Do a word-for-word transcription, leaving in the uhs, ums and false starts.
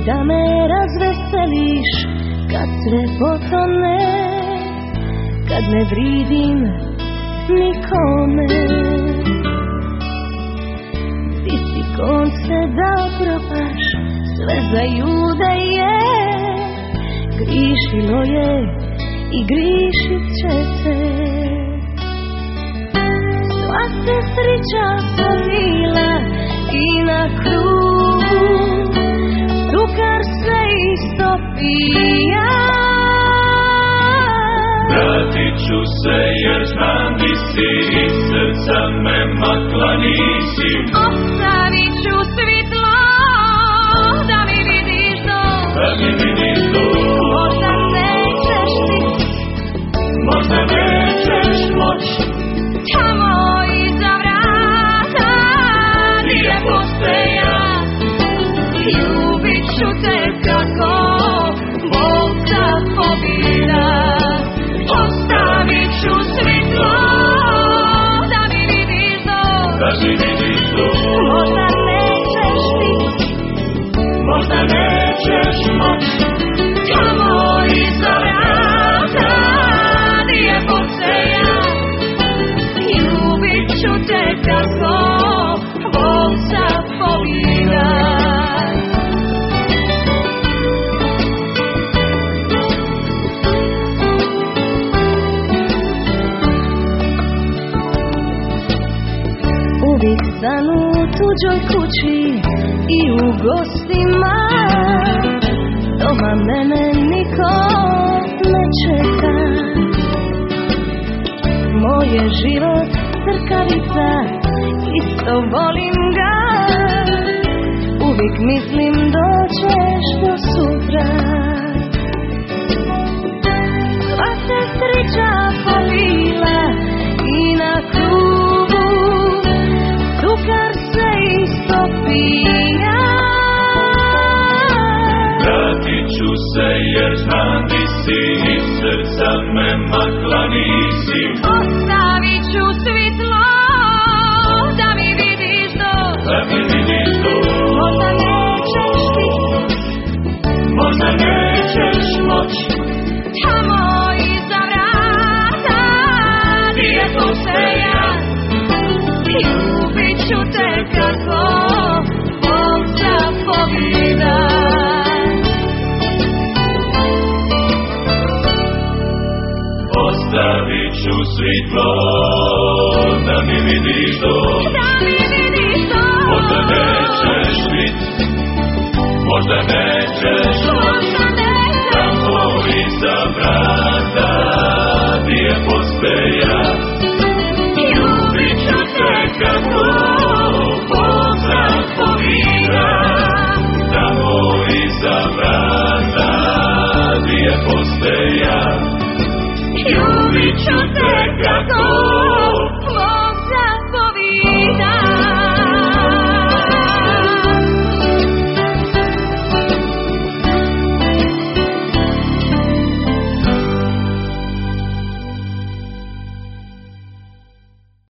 da me razveseliš kad sve potone, kad ne vridim nikome. Ti si konce da propaš, sve za jude je, grišilo je i grišit će se. Sva se srića pobila i na krugu, cukar se isto pija. Vratit ću se jer znam di si, iz srca me makla nisi. Ostavit ću svitlo da mi vidiš dom, da mi vidiš dom. Možda nećeš ti, možda nećeš moć, tamo iza vrata lijepo se ja. Ljubit ću te kako volca pobjeda. Ostavit ću svitlo da mi vidiš dom, da mi vidiš dom. Možda nećeš ti, možda nećeš moć, tamo iza vrata lijepo se ja. Ljubit ću te kako volca pobjeda. Uvijek sam u tuđoj kući i u gostima, doma mene niko ne čeka. Moj je život crkavica, isto volim ga, uvijek mislim doćeš do sutra. Sva se sreća pobila i na krugu, cukar se isto pija. vratit ću se jer znam di si, iz srca me makla nisi. Ostavit ću svitlo da mi vidiš dom, da mi vidiš dom. možda nećeš ti, možda nećeš moć, tamo iza vrata lijepo se ja. Ljubit ću te kako volca pobjeda. ostavit ću svitlo da mi vidiš dom, Da mi vidiš dom, možda nećeš bit, možda ne